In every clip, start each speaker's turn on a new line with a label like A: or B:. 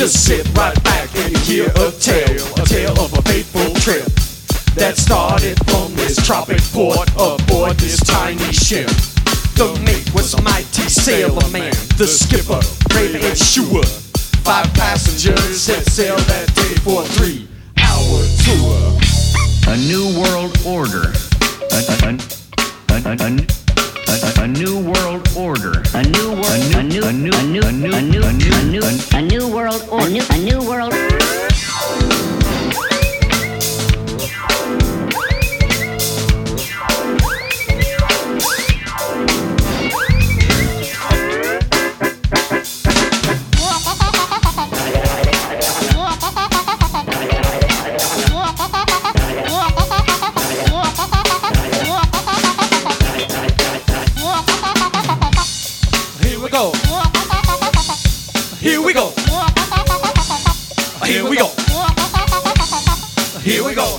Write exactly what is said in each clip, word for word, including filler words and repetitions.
A: Just sit right back and hear a tale, a tale of a fateful trip that started from this tropic port aboard this tiny ship. The mate was a mighty sailor man, the skipper, brave and sure. Five passengers set sail that day for a three-hour tour.
B: A new world order. A, a, a, a, a, a, a new world order.
C: A new world. A new. A new. A new. A new. A new. A new. A new world order. A new. A new world.
A: Here we go. Here we go. Here we go.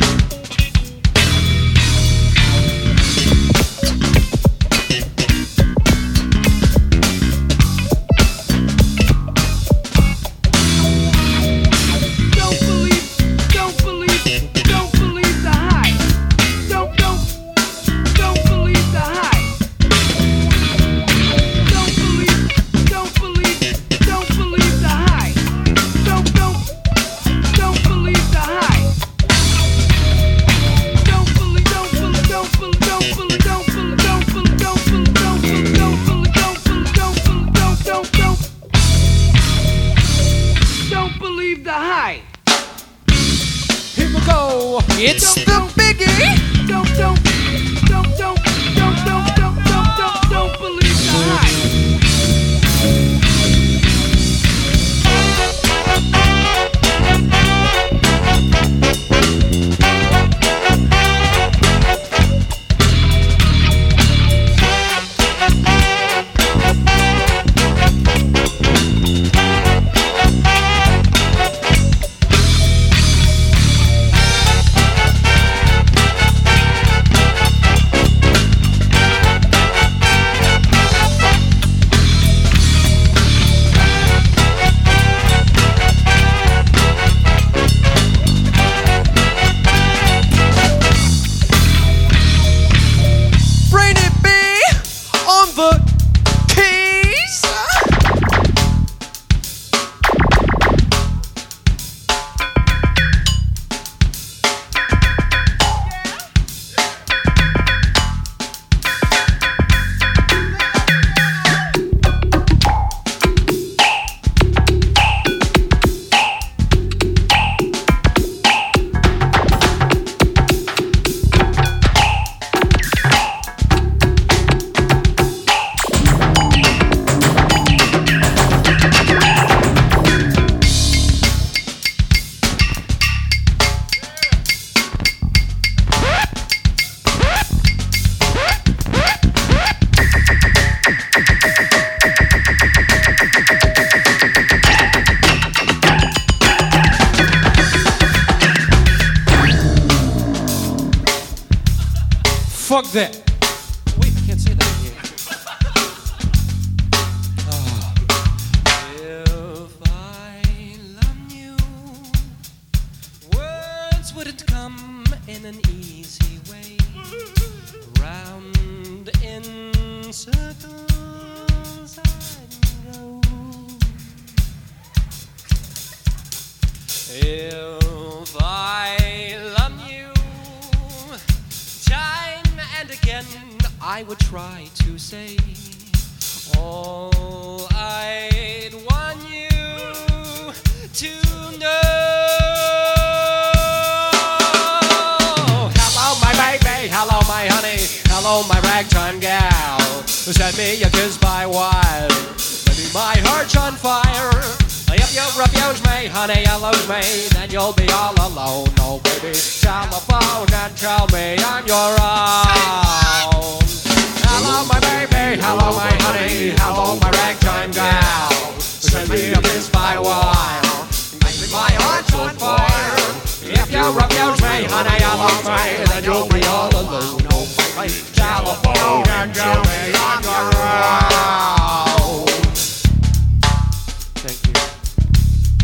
D: It's the biggie.
E: Don't, don't, don't, don't, don't, don't, don't, don't, don't, don't believe the hype.
D: Fuck that. Wait, I can't say that here. Oh.
F: If I love you, words wouldn't come in an easy way. Round in circles I'd go. If I love you, time and again I would try to say all I'd want you to know. Hello my baby, hello my honey, hello my ragtime gal. Send me a kiss by while, maybe my heart's on fire. If you refuse me, honey, you lose me, then you'll be all alone. Oh baby, telephone and tell me I'm your own. Hello my baby, hello my honey, hello my ragtime gal. Send me a kiss by while, maybe my heart's on fire. If you refuse me, honey, you lose me, then you'll be all alone. Oh baby, telephone and tell me I'm your own. Thank you.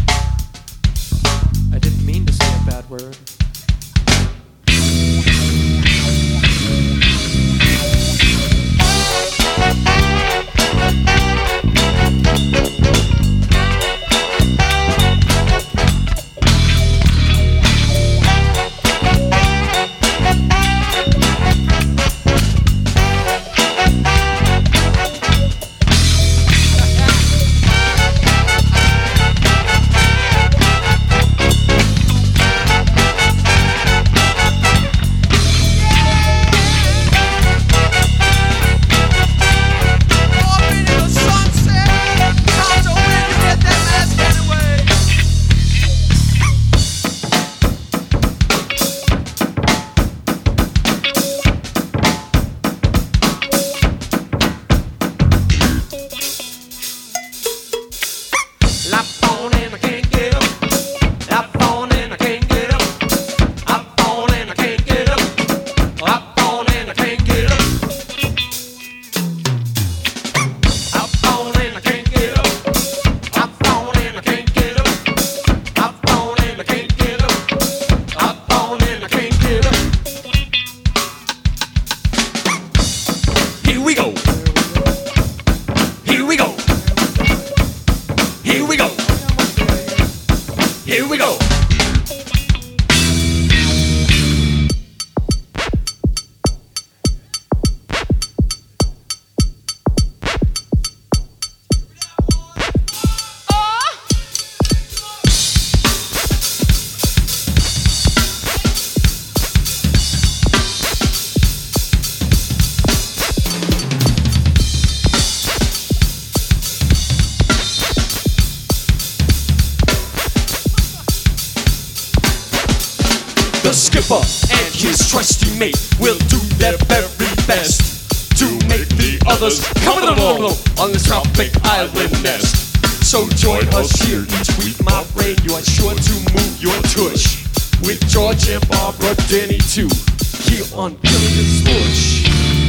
A: The skipper and his trusty mate will do their very best to make the others come along on this tropic island nest. So join us here each week, my friend. You are sure to move your tush with George and Barbara Denny too, here on Billions Bush.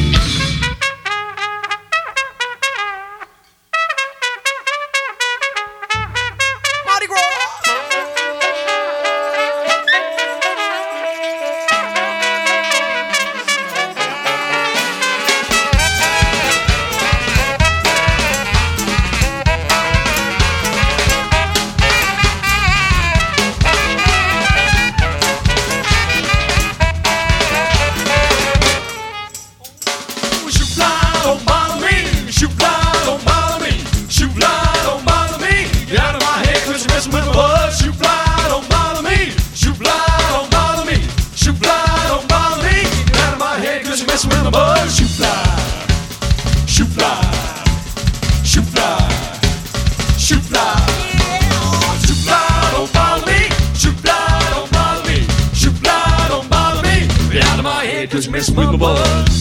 A: Mardi Gras. Cause you mess with my buzz.